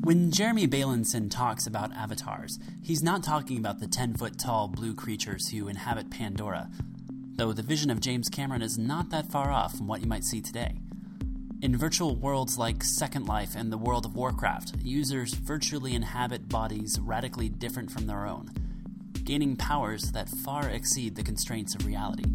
When Jeremy Bailenson talks about avatars, he's not talking about the 10-foot-tall blue creatures who inhabit Pandora, though the vision of James Cameron is not that far off from what you might see today. In virtual worlds like Second Life and the World of Warcraft, users virtually inhabit bodies radically different from their own, gaining powers that far exceed the constraints of reality.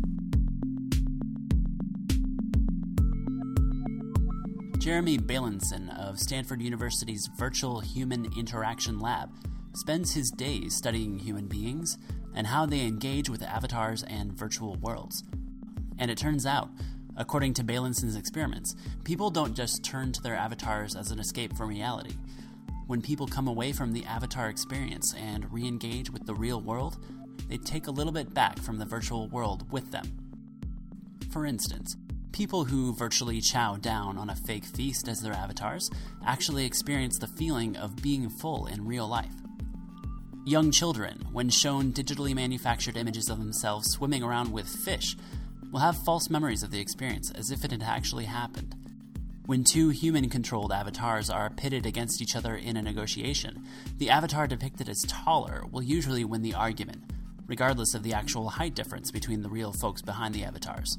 Jeremy Bailenson of Stanford University's Virtual Human Interaction Lab spends his days studying human beings and how they engage with avatars and virtual worlds. And it turns out, according to Bailenson's experiments, people don't just turn to their avatars as an escape from reality. When people come away from the avatar experience and re-engage with the real world, they take a little bit back from the virtual world with them. For instance, people who virtually chow down on a fake feast as their avatars actually experience the feeling of being full in real life. Young children, when shown digitally manufactured images of themselves swimming around with fish, will have false memories of the experience as if it had actually happened. When two human-controlled avatars are pitted against each other in a negotiation, the avatar depicted as taller will usually win the argument, regardless of the actual height difference between the real folks behind the avatars.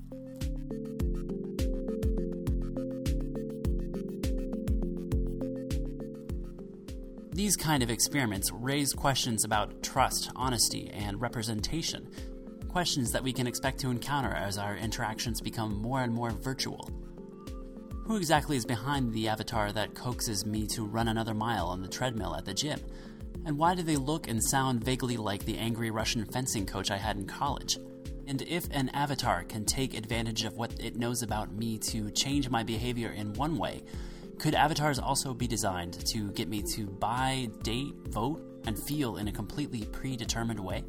These kind of experiments raise questions about trust, honesty, and representation, questions that we can expect to encounter as our interactions become more and more virtual. Who exactly is behind the avatar that coaxes me to run another mile on the treadmill at the gym? And why do they look and sound vaguely like the angry Russian fencing coach I had in college? And if an avatar can take advantage of what it knows about me to change my behavior in one way, could avatars also be designed to get me to buy, date, vote, and feel in a completely predetermined way?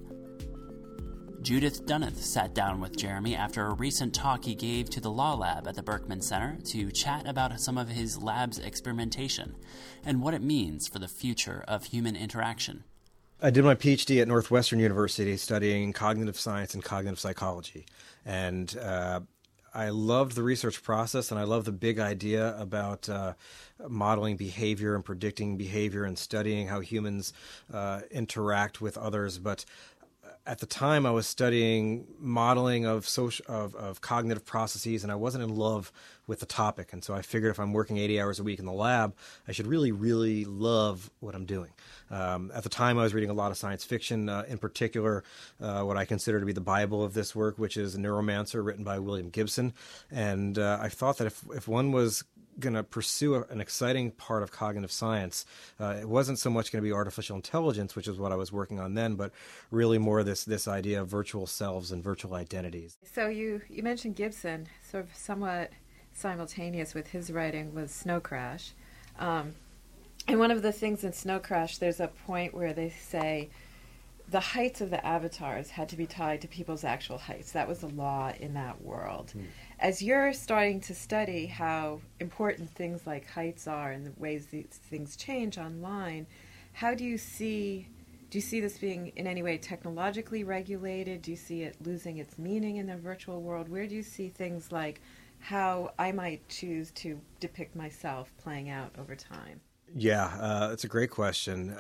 Judith Dunneth sat down with Jeremy after a recent talk he gave to the Law Lab at the Berkman Center to chat about some of his lab's experimentation and what it means for the future of human interaction. I did my PhD at Northwestern University studying cognitive science and cognitive psychology. And I loved the research process, and I love the big idea about modeling behavior and predicting behavior and studying how humans interact with others. But at the time, I was studying modeling of cognitive processes, and I wasn't in love with the topic. And so I figured if I'm working 80 hours a week in the lab, I should really, really love what I'm doing. At the time, I was reading a lot of science fiction, in particular, what I consider to be the Bible of this work, which is Neuromancer, written by William Gibson. And I thought that if one was going to pursue an exciting part of cognitive science, it wasn't so much going to be artificial intelligence, which is what I was working on then, but really more this idea of virtual selves and virtual identities. So you mentioned Gibson, sort of somewhat simultaneous with his writing was Snow Crash. And one of the things in Snow Crash, there's a point where they say the heights of the avatars had to be tied to people's actual heights. That was the law in that world. As you're starting to study how important things like heights are and the ways these things change online, how do you see this being in any way technologically regulated? Do you see it losing its meaning in the virtual world? Where do you see things like how I might choose to depict myself playing out over time? Yeah, that's a great question.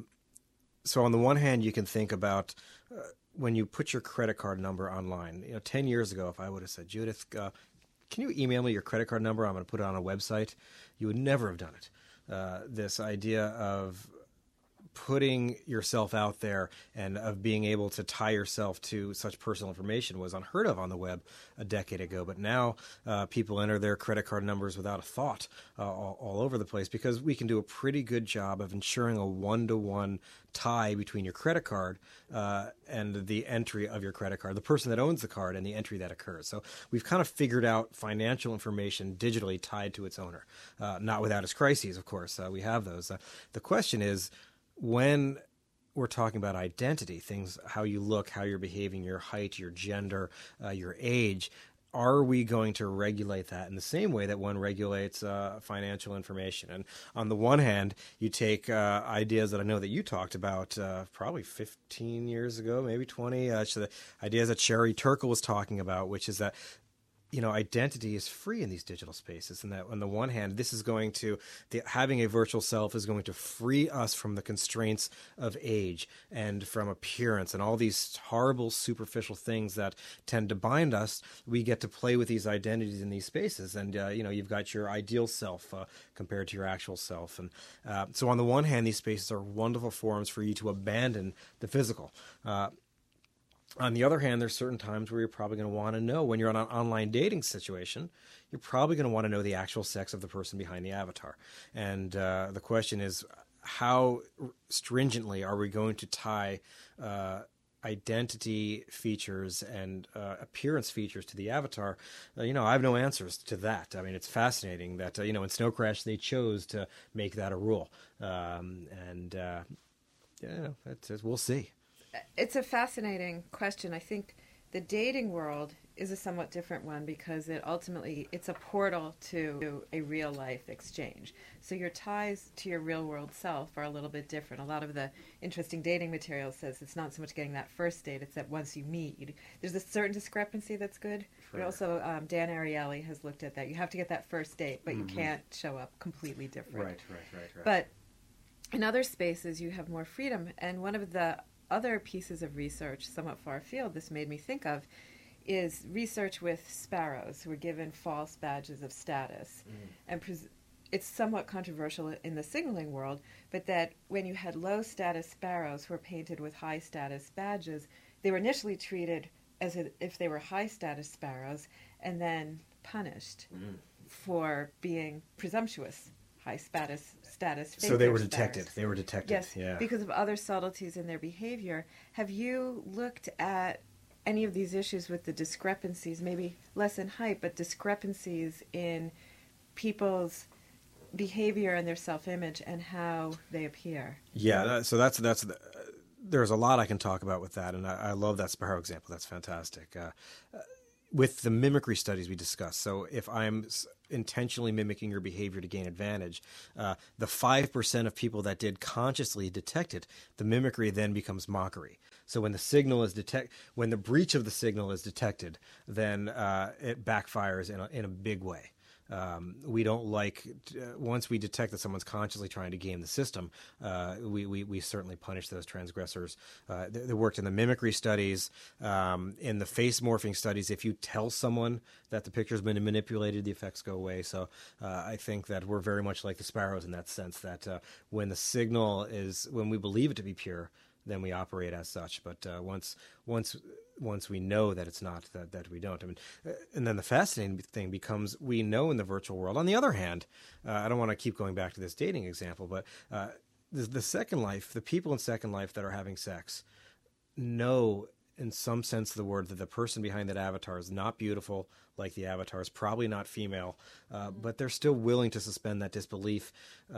So on the one hand, you can think about when you put your credit card number online. 10 years ago, if I would have said, Judith, can you email me your credit card number? I'm going to put it on a website. You would never have done it. This idea of putting yourself out there and of being able to tie yourself to such personal information was unheard of on the web a decade ago. But now people enter their credit card numbers without a thought all over the place, because we can do a pretty good job of ensuring a one-to-one tie between your credit card and the entry of your credit card, the person that owns the card and the entry that occurs. So we've kind of figured out financial information digitally tied to its owner, not without its crises, of course. We have those. The question is, when we're talking about identity, things, how you look, how you're behaving, your height, your gender, your age, are we going to regulate that in the same way that one regulates financial information? And on the one hand, you take ideas that I know that you talked about probably 15 years ago, maybe 20, so the ideas that Sherry Turkle was talking about, which is that identity is free in these digital spaces, and that on the one hand, this is going to having a virtual self is going to free us from the constraints of age and from appearance and all these horrible superficial things that tend to bind us. We get to play with these identities in these spaces, and you've got your ideal self compared to your actual self, and so on the one hand, these spaces are wonderful forums for you to abandon the physical. On the other hand, there's certain times where you're probably going to want to know, when you're in an online dating situation, you're probably going to want to know the actual sex of the person behind the avatar. And the question is, how stringently are we going to tie identity features and appearance features to the avatar? I have no answers to that. I mean, it's fascinating that, in Snow Crash, they chose to make that a rule. We'll see. It's a fascinating question. I think the dating world is a somewhat different one because it's a portal to a real life exchange. So your ties to your real world self are a little bit different. A lot of the interesting dating material says it's not so much getting that first date, it's that once you meet, there's a certain discrepancy that's good. Sure. But also Dan Ariely has looked at that. You have to get that first date, but you can't show up completely different. Right. But in other spaces, you have more freedom. And one of the other pieces of research, somewhat far afield, this made me think of, is research with sparrows who were given false badges of status. And it's somewhat controversial in the signaling world, but that when you had low-status sparrows who were painted with high-status badges, they were initially treated as if they were high-status sparrows and then punished for being presumptuous. High-status so they were detected. Sparrows. They were detected. Yes, yeah. Because of other subtleties in their behavior. Have you looked at any of these issues with the discrepancies, maybe less in height, but discrepancies in people's behavior and their self-image and how they appear? Yeah, so that's there's a lot I can talk about with that, and I love that sparrow example. That's fantastic. With the mimicry studies we discussed, so if I'm intentionally mimicking your behavior to gain advantage, the 5% of people that did consciously detect it, the mimicry then becomes mockery. So when the signal is when the breach of the signal is detected, then it backfires in a big way. We don't like once we detect that someone's consciously trying to game the system, we certainly punish those transgressors. They worked in the mimicry studies, in the face morphing studies. If you tell someone that the picture's been manipulated, the effects go away. So I think that we're very much like the sparrows in that sense, that when the signal when we believe it to be pure, then we operate as such. But once we know that it's not, that we don't. I mean, and then the fascinating thing becomes we know in the virtual world. On the other hand, I don't want to keep going back to this dating example, but the Second Life, the people in Second Life that are having sex know in some sense of the word that the person behind that avatar is not beautiful like the avatar, is probably not female, but they're still willing to suspend that disbelief.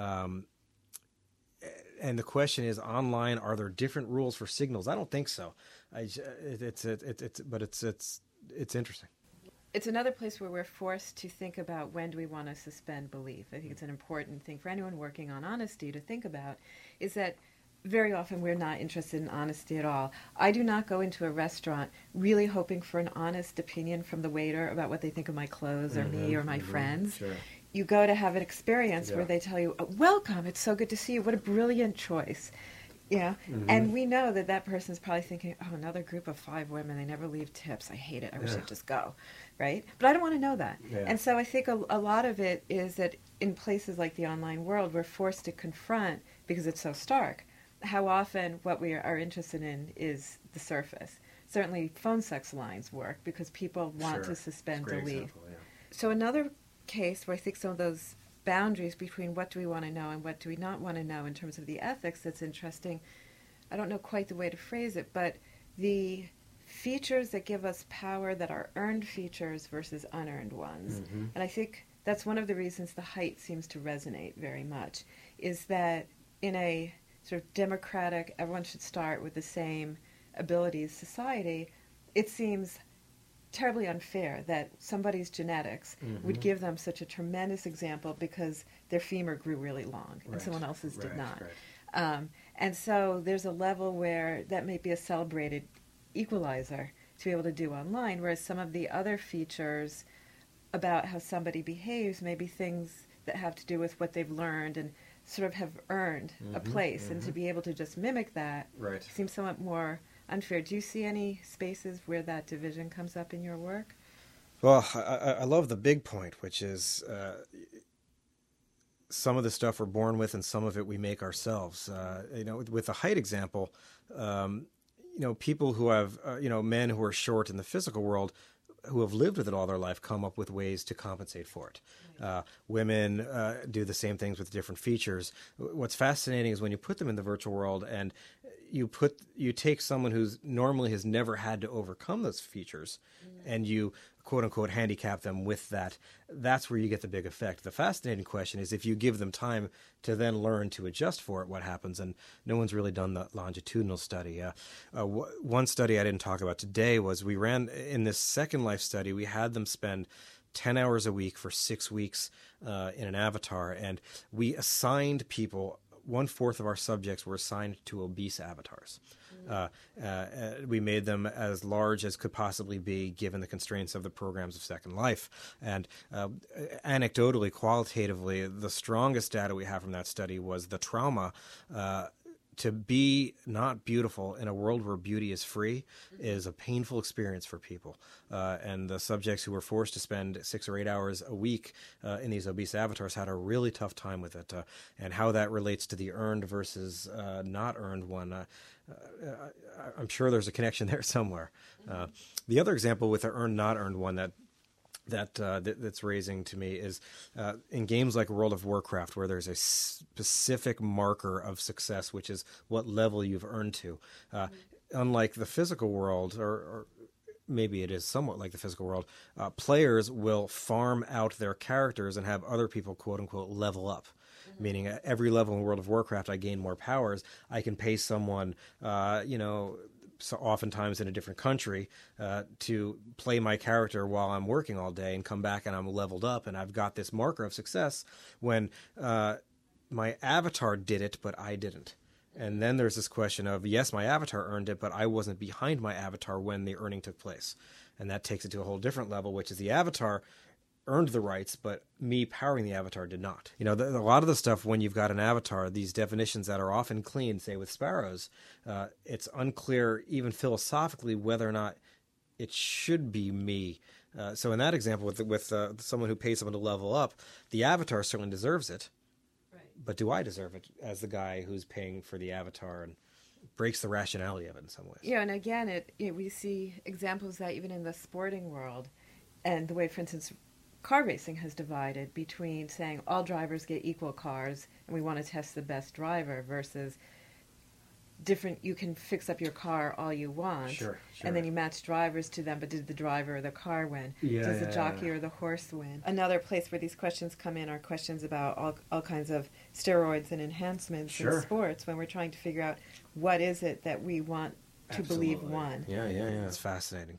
And the question is, online, are there different rules for signals? I don't think so. It's interesting. It's another place where we're forced to think about when do we want to suspend belief. I think it's an important thing for anyone working on honesty to think about, is that very often we're not interested in honesty at all. I do not go into a restaurant really hoping for an honest opinion from the waiter about what they think of my clothes or me or my friends. Sure. You go to have an experience where they tell you, welcome, it's so good to see you, what a brilliant choice. Yeah, and we know that person's probably thinking, oh, another group of 5 women, they never leave tips, I hate it, I wish I'd just go, right? But I don't want to know that. Yeah. And so I think a lot of it is that in places like the online world, we're forced to confront, because it's so stark, how often what we are interested in is the surface. Certainly phone sex lines work because people want to suspend belief. Example, yeah. So another case where I think some of those boundaries between what do we want to know and what do we not want to know in terms of the ethics that's interesting, I don't know quite the way to phrase it, but the features that give us power that are earned features versus unearned ones. And I think that's one of the reasons the height seems to resonate very much, is that in a sort of democratic, everyone should start with the same abilities society, it seems terribly unfair that somebody's genetics would give them such a tremendous example because their femur grew really long and someone else's did not. And so there's a level where that may be a celebrated equalizer to be able to do online, whereas some of the other features about how somebody behaves, maybe things that have to do with what they've learned and sort of have earned a place, and to be able to just mimic that Right. seems somewhat more unfair. Do you see any spaces where that division comes up in your work? Well, I love the big point, which is some of the stuff we're born with and some of it we make ourselves. With the height example, people who have, men who are short in the physical world who have lived with it all their life come up with ways to compensate for it. Women do the same things with different features. What's fascinating is when you put them in the virtual world and you take someone who's normally has never had to overcome those features and you quote unquote handicap them with that. That's where you get the big effect. The fascinating question is if you give them time to then learn to adjust for it, what happens? And no one's really done the longitudinal study. One study I didn't talk about today was we ran in this Second Life study, we had them spend 10 hours a week for 6 weeks in an avatar, and we assigned people. 1/4 of our subjects were assigned to obese avatars. We made them as large as could possibly be given the constraints of the programs of Second Life. And anecdotally, qualitatively, the strongest data we have from that study was the trauma to be not beautiful in a world where beauty is free is a painful experience for people. And the subjects who were forced to spend 6 or 8 hours a week in these obese avatars had a really tough time with it. And how that relates to the earned versus not earned one, I'm sure there's a connection there somewhere. The other example with the earned, not earned one that's raising to me is in games like World of Warcraft, where there's a specific marker of success, which is what level you've earned to. Unlike the physical world, or maybe it is somewhat like the physical world, players will farm out their characters and have other people, quote unquote, level up. Meaning at every level in World of Warcraft, I gain more powers. I can pay someone, so oftentimes in a different country, to play my character while I'm working all day and come back and I'm leveled up and I've got this marker of success when my avatar did it, but I didn't. And then there's this question of, yes, my avatar earned it, but I wasn't behind my avatar when the earning took place. And that takes it to a whole different level, which is the avatar earned the rights, but me powering the avatar did not. A lot of the stuff when you've got an avatar, these definitions that are often clean, say with sparrows, it's unclear even philosophically whether or not it should be me. So in that example with someone who pays someone to level up, the avatar certainly deserves it. Right. But do I deserve it as the guy who's paying for the avatar and breaks the rationality of it in some ways? Yeah, and again, we see examples of that even in the sporting world, and the way, for instance, car racing has divided between saying all drivers get equal cars and we want to test the best driver versus different, you can fix up your car all you want. Sure. And then you match drivers to them, but did the driver or the car win? Does the jockey or the horse win? Another place where these questions come in are questions about all kinds of steroids and enhancements in sports, when we're trying to figure out what is it that we want to believe won. Yeah. It's fascinating.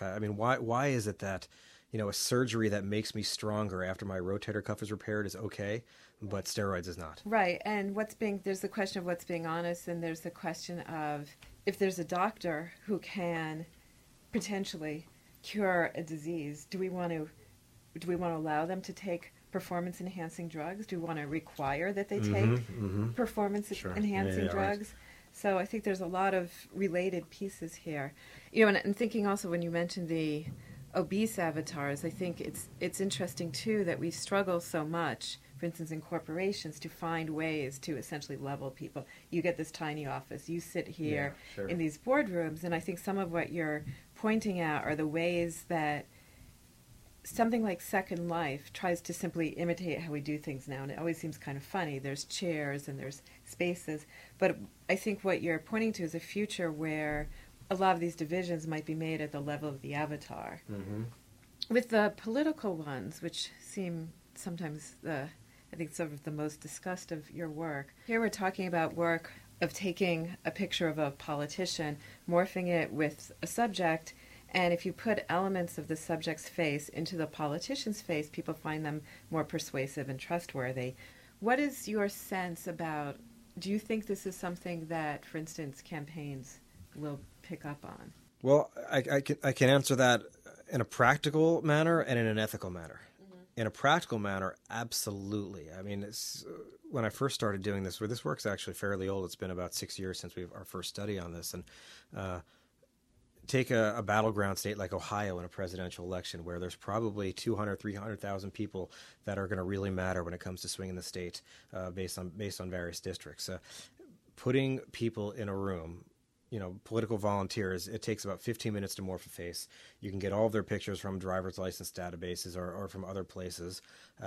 Why is it that a surgery that makes me stronger after my rotator cuff is repaired is okay, but steroids is not? Right, and there's the question of what's being honest, and there's the question of if there's a doctor who can potentially cure a disease, do we want to allow them to take performance-enhancing drugs? Do we want to require that they take performance-enhancing drugs? Right. So I think there's a lot of related pieces here. And thinking also when you mentioned the obese avatars, I think it's interesting too that we struggle so much, for instance, in corporations, to find ways to essentially level people. You get this tiny office, you sit here in these boardrooms, and I think some of what you're pointing out are the ways that something like Second Life tries to simply imitate how we do things now, and it always seems kind of funny. There's chairs and there's spaces, but I think what you're pointing to is a future where a lot of these divisions might be made at the level of the avatar. Mm-hmm. With the political ones, which seem sometimes I think sort of the most discussed of your work, here we're talking about work of taking a picture of a politician, morphing it with a subject, and if you put elements of the subject's face into the politician's face, people find them more persuasive and trustworthy. What is your sense about, do you think this is something that, for instance, campaigns will pick up on? Well, I can answer that in a practical manner and in an ethical manner. In a practical manner, absolutely. I mean, when I first started doing this, this work's actually fairly old. It's been about 6 years since our first study on this. And take a battleground state like Ohio in a presidential election where there's probably 200, 300,000 people that are going to really matter when it comes to swinging the state based on various districts. Putting people in a room, political volunteers, it takes about 15 minutes to morph a face. You can get all of their pictures from driver's license databases or from other places.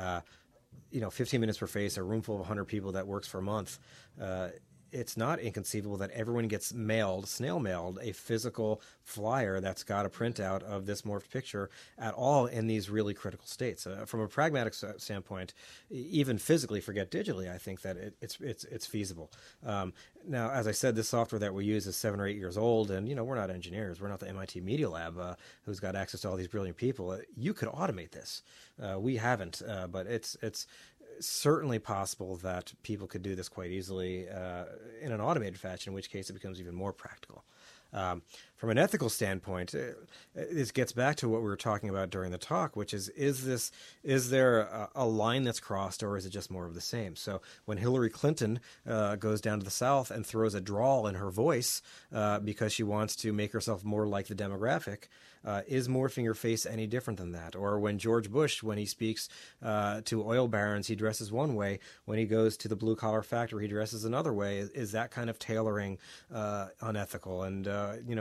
15 minutes per face, a room full of 100 people that works for a month. It's not inconceivable that everyone gets snail mailed, a physical flyer that's got a printout of this morphed picture at all in these really critical states. From a pragmatic standpoint, even physically, forget digitally, I think that it's feasible. Now, as I said, this software that we use is 7 or 8 years old, and we're not engineers. We're not the MIT Media Lab who's got access to all these brilliant people. You could automate this. We haven't, but it's certainly possible that people could do this quite easily in an automated fashion, in which case it becomes even more practical. From an ethical standpoint, this gets back to what we were talking about during the talk, which is there a line that's crossed, or is it just more of the same? So when Hillary Clinton goes down to the South and throws a drawl in her voice because she wants to make herself more like the demographic, is morphing her face any different than that? Or when George Bush, when he speaks to oil barons, he dresses one way. When he goes to the blue-collar factory, he dresses another way. Is that kind of tailoring unethical? And,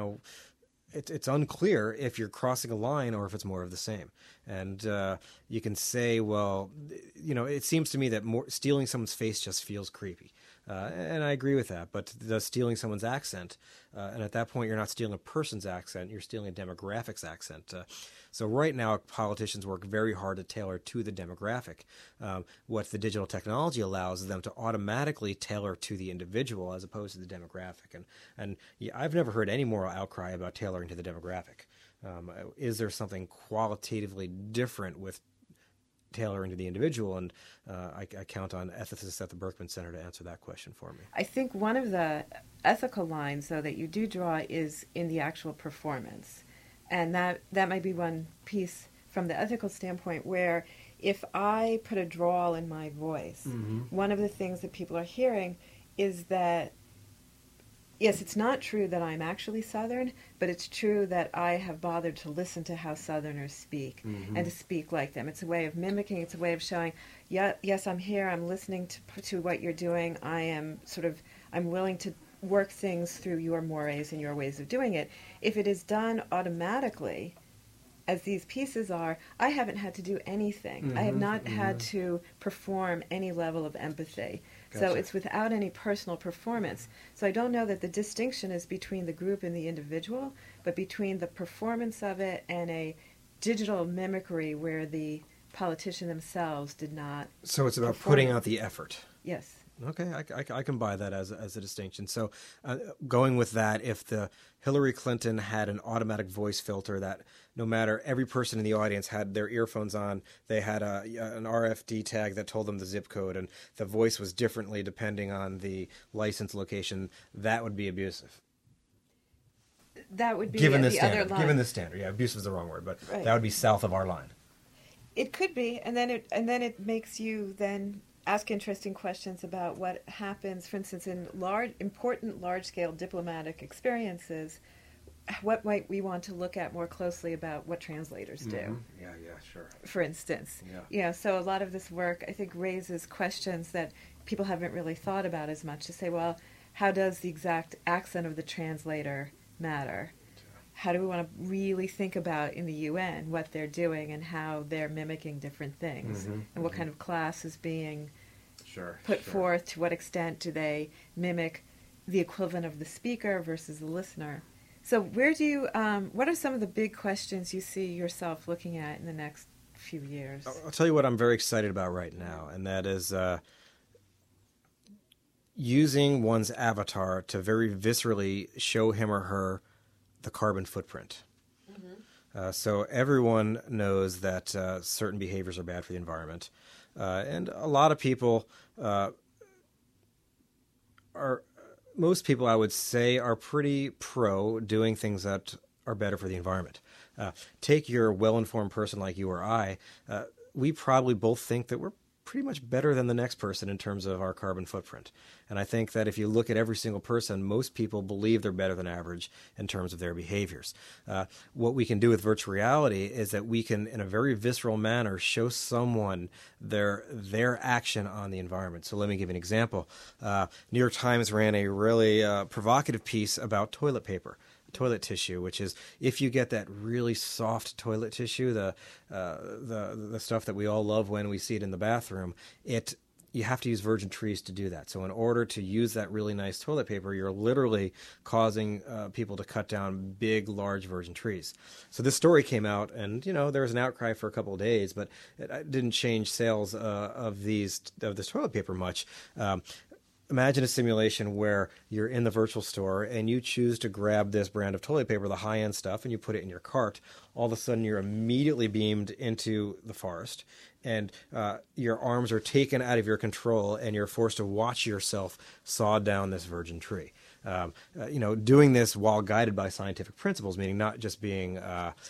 it's unclear if you're crossing a line or if it's more of the same. And you can say, well, it seems to me that stealing someone's face just feels creepy. And I agree with that. But does stealing someone's accent, and at that point you're not stealing a person's accent, you're stealing a demographic's accent. So right now politicians work very hard to tailor to the demographic. What the digital technology allows is them to automatically tailor to the individual as opposed to the demographic. And I've never heard any moral outcry about tailoring to the demographic. Is there something qualitatively different with tailoring to the individual? And I count on ethicists at the Berkman Center to answer that question for me. I think one of the ethical lines, though, that you do draw is in the actual performance. And that might be one piece from the ethical standpoint where if I put a drawl in my voice, one of the things that people are hearing is that, yes, it's not true that I'm actually Southern, but it's true that I have bothered to listen to how Southerners speak and to speak like them. It's a way of mimicking. It's a way of showing, yes, I'm here. I'm listening to what you're doing. I'm willing to work things through your mores and your ways of doing it. If it is done automatically, as these pieces are, I haven't had to do anything. I have not had to perform any level of empathy. Gotcha. So it's without any personal performance. So I don't know that the distinction is between the group and the individual, but between the performance of it and a digital mimicry where the politician themselves did not. So it's about putting out the effort. Yes. Okay, I can buy that as a distinction. So going with that, if the Hillary Clinton had an automatic voice filter that no matter, every person in the audience had their earphones on, they had an RFD tag that told them the zip code, and the voice was differently depending on the license location, that would be abusive. That would be given the standard, other line. Given the standard, yeah, abusive is the wrong word, but right. That would be south of our line. It could be, and then it makes you then ask interesting questions about what happens, for instance, in important large-scale diplomatic experiences. What might we want to look at more closely about what translators do? Yeah, sure. For instance, so a lot of this work, I think, raises questions that people haven't really thought about as much. To say, well, how does the exact accent of the translator matter? How do we want to really think about in the UN what they're doing and how they're mimicking different things, and what kind of class is being put forth? To what extent do they mimic the equivalent of the speaker versus the listener? So where do you, what are some of the big questions you see yourself looking at in the next few years? I'll tell you what I'm very excited about right now, and that is using one's avatar to very viscerally show him or her the carbon footprint. So everyone knows that certain behaviors are bad for the environment. And a lot of people most people, I would say, are pretty pro doing things that are better for the environment. Take your well-informed person like you or I. We probably both think that we're pretty much better than the next person in terms of our carbon footprint. And I think that if you look at every single person, most people believe they're better than average in terms of their behaviors. What we can do with virtual reality is that we can, in a very visceral manner, show someone their action on the environment. So let me give you an example. New York Times ran a really provocative piece about toilet paper. Toilet tissue, which is if you get that really soft toilet tissue, the stuff that we all love when we see it in the bathroom, you have to use virgin trees to do that. So in order to use that really nice toilet paper, you're literally causing people to cut down big, large virgin trees. So this story came out, and there was an outcry for a couple of days, but it didn't change sales of this toilet paper much. Imagine a simulation where you're in the virtual store and you choose to grab this brand of toilet paper, the high-end stuff, and you put it in your cart. All of a sudden, you're immediately beamed into the forest, and your arms are taken out of your control, and you're forced to watch yourself saw down this virgin tree. Doing this while guided by scientific principles, meaning not just being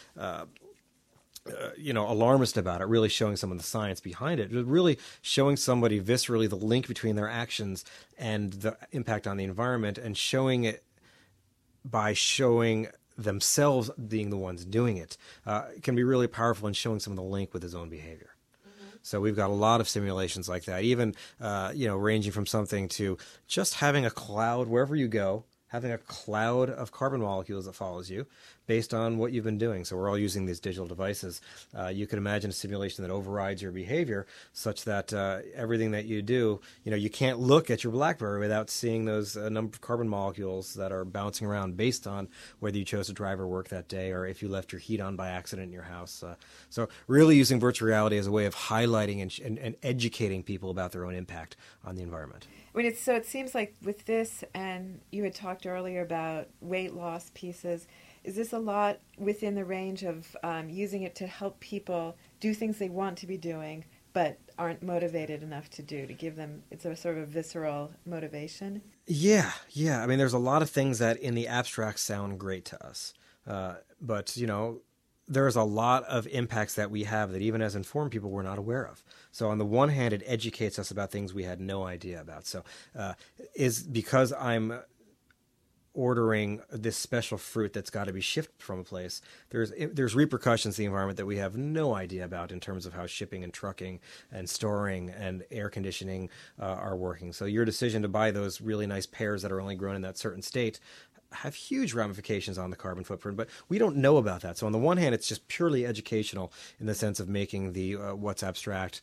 alarmist about it, really showing some of the science behind it, really showing somebody viscerally the link between their actions and the impact on the environment, and showing it by showing themselves being the ones doing it. It can be really powerful in showing some of the link with his own behavior. So we've got a lot of simulations like that, even ranging from something to just having a cloud wherever you go, having a cloud of carbon molecules that follows you based on what you've been doing. So we're all using these digital devices. You can imagine a simulation that overrides your behavior such that everything that you do, you can't look at your BlackBerry without seeing those number of carbon molecules that are bouncing around based on whether you chose to drive or work that day or if you left your heat on by accident in your house. So really using virtual reality as a way of highlighting and educating people about their own impact on the environment. So it seems like with this, and you had talked earlier about weight loss pieces, is this a lot within the range of using it to help people do things they want to be doing but aren't motivated enough to do, to give them, it's a sort of visceral motivation? Yeah. I mean, there's a lot of things that in the abstract sound great to us. But there's a lot of impacts that we have that even as informed people we're not aware of. So on the one hand, it educates us about things we had no idea about. So is because I'm ordering this special fruit that's got to be shipped from a place, there's repercussions to the environment that we have no idea about in terms of how shipping and trucking and storing and air conditioning are working. So your decision to buy those really nice pears that are only grown in that certain state have huge ramifications on the carbon footprint, but we don't know about that. So on the one hand, it's just purely educational in the sense of making the what's abstract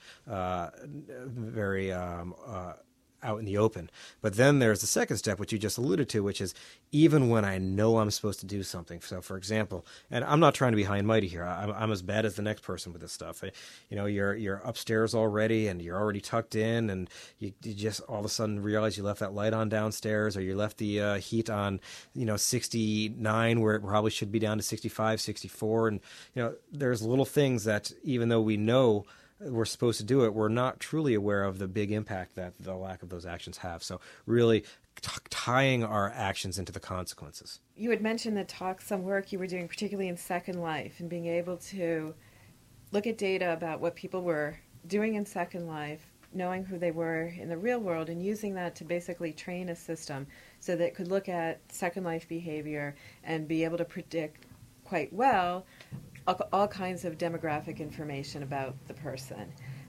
very out in the open. But then there's the second step, which you just alluded to, which is even when I know I'm supposed to do something. So, for example, and I'm not trying to be high and mighty here. I'm as bad as the next person with this stuff. You're upstairs already, and you're already tucked in, and you just all of a sudden realize you left that light on downstairs, or you left the heat on, 69 where it probably should be down to 65, 64, and there's little things that even though we know we're supposed to do it, we're not truly aware of the big impact that the lack of those actions have. So really tying our actions into the consequences. You had mentioned some work you were doing, particularly in Second Life, and being able to look at data about what people were doing in Second Life, knowing who they were in the real world, and using that to basically train a system so that it could look at Second Life behavior and be able to predict quite well all kinds of demographic information about the person.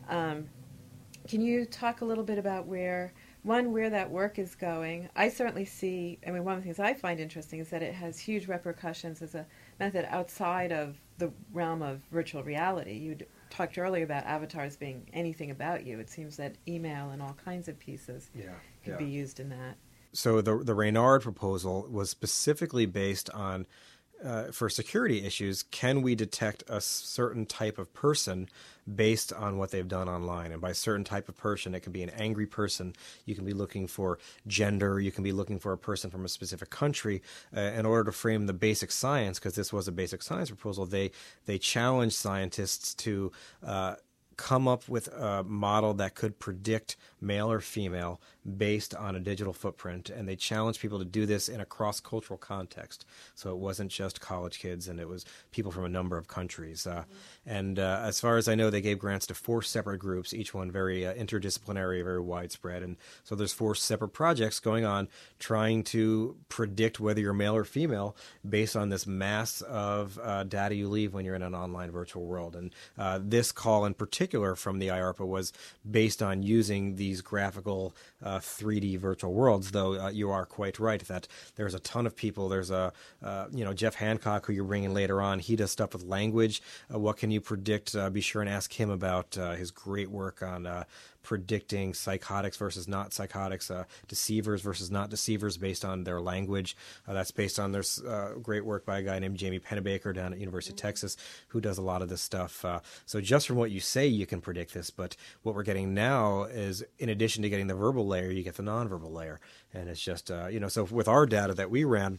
Can you talk a little bit about where that work is going? I certainly see, one of the things I find interesting is that it has huge repercussions as a method outside of the realm of virtual reality. You talked earlier about avatars being anything about you. It seems that email and all kinds of pieces could be used in that. So the Reynard proposal was specifically based on for security issues, can we detect a certain type of person based on what they've done online? And by certain type of person, it can be an angry person. You can be looking for gender. You can be looking for a person from a specific country. In order to frame the basic science, because this was a basic science proposal, they challenged scientists to come up with a model that could predict male or female based on a digital footprint, and they challenged people to do this in a cross-cultural context. So it wasn't just college kids, and it was people from a number of countries. And as far as I know, they gave grants to 4 separate groups, each one very interdisciplinary, very widespread. And so there's 4 separate projects going on trying to predict whether you're male or female based on this mass of data you leave when you're in an online virtual world. And this call in particular from the IARPA was based on using these graphical 3D virtual worlds, though you are quite right that there's a ton of people. There's Jeff Hancock, who you're bringing later on. He does stuff with language. What can you predict? Be sure and ask him about his great work on predicting psychotics versus not psychotics, deceivers versus not deceivers based on their language. That's based on there's great work by a guy named Jamie Pennebaker down at University of Texas who does a lot of this stuff. So just from what you say, you can predict this, but what we're getting now is, in addition to getting the verbal layer, you get the nonverbal layer. And it's just, so with our data that we ran,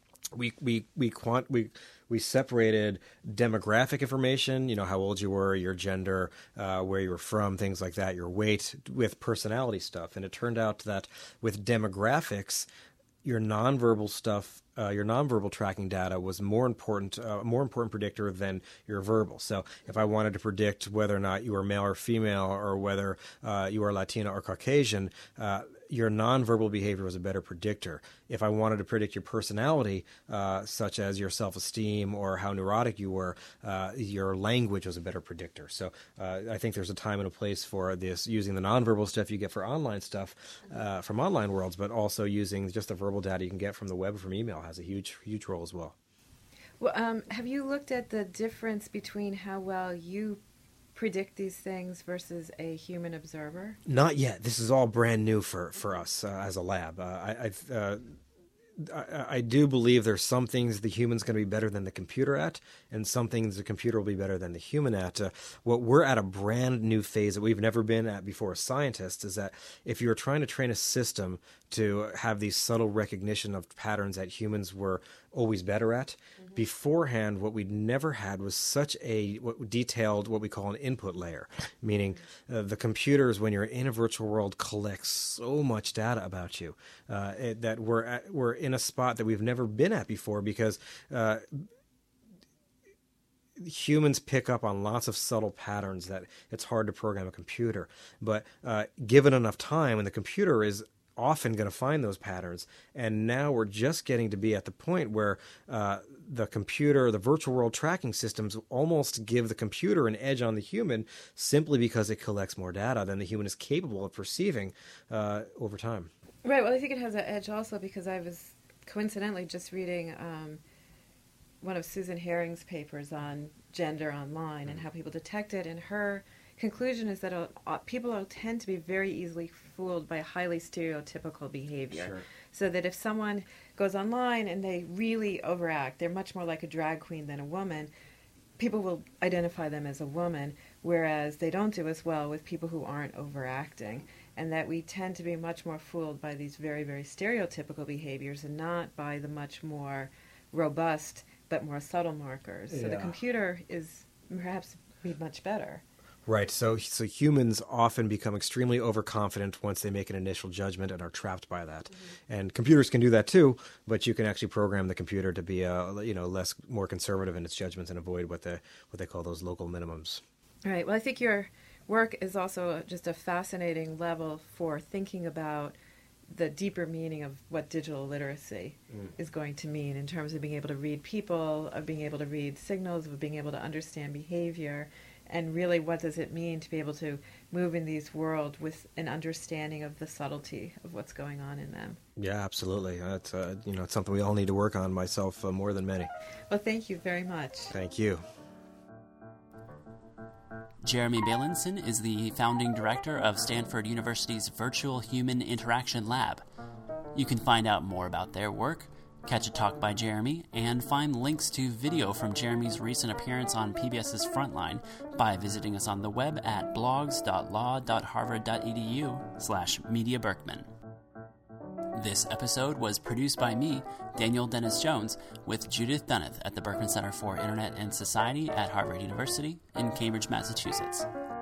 we separated demographic information, how old you were, your gender, where you were from, things like that, your weight, with personality stuff. And it turned out that with demographics, your nonverbal stuff, your nonverbal tracking data was a more important predictor than your verbal. So if I wanted to predict whether or not you were male or female, or whether you are Latino or Caucasian, your nonverbal behavior was a better predictor. If I wanted to predict your personality, such as your self-esteem or how neurotic you were, your language was a better predictor. So I think there's a time and a place for this, using the nonverbal stuff you get for online stuff from online worlds, but also using just the verbal data you can get from the web or from email has a huge role as well. Well, have you looked at the difference between how well you predict these things versus a human observer? Not yet. This is all brand new for us as a lab. I do believe there's some things the human's going to be better than the computer at, and some things the computer will be better than the human at. What we're at a brand new phase that we've never been at before as scientists is that if you're trying to train a system to have these subtle recognition of patterns that humans were always better at, beforehand what we'd never had was such a detailed, what we call an input layer, meaning the computers, when you're in a virtual world, collects so much data about you that we're in a spot that we've never been at before, because humans pick up on lots of subtle patterns that it's hard to program a computer. But given enough time, and the computer is often going to find those patterns, and now we're just getting to be at the point where the computer, the virtual world tracking systems almost give the computer an edge on the human simply because it collects more data than the human is capable of perceiving over time. Right. Well, I think it has an edge also because I was coincidentally just reading one of Susan Herring's papers on gender online and how people detect it, and her conclusion is that people will tend to be very easily fooled by highly stereotypical behavior. Sure. So that if someone goes online and they really overact, they're much more like a drag queen than a woman, people will identify them as a woman, whereas they don't do as well with people who aren't overacting. And that we tend to be much more fooled by these very, very stereotypical behaviors and not by the much more robust but more subtle markers. So the computer is perhaps be much better. Right. So humans often become extremely overconfident once they make an initial judgment and are trapped by that. And computers can do that too, but you can actually program the computer to be more conservative in its judgments and avoid what they call those local minimums. All right. Well, I think your work is also just a fascinating level for thinking about the deeper meaning of what digital literacy is going to mean in terms of being able to read people, of being able to read signals, of being able to understand behavior, and really what does it mean to be able to move in these worlds with an understanding of the subtlety of what's going on in them. Yeah, absolutely. It's it's something we all need to work on, myself more than many. Well, thank you very much. Thank you. Jeremy Bailenson is the founding director of Stanford University's Virtual Human Interaction Lab. You can find out more about their work, catch a talk by Jeremy, and find links to video from Jeremy's recent appearance on PBS's Frontline by visiting us on the web at blogs.law.harvard.edu/Media Berkman. This episode was produced by me, Daniel Dennis Jones, with Judith Dunneth at the Berkman Center for Internet and Society at Harvard University in Cambridge, Massachusetts.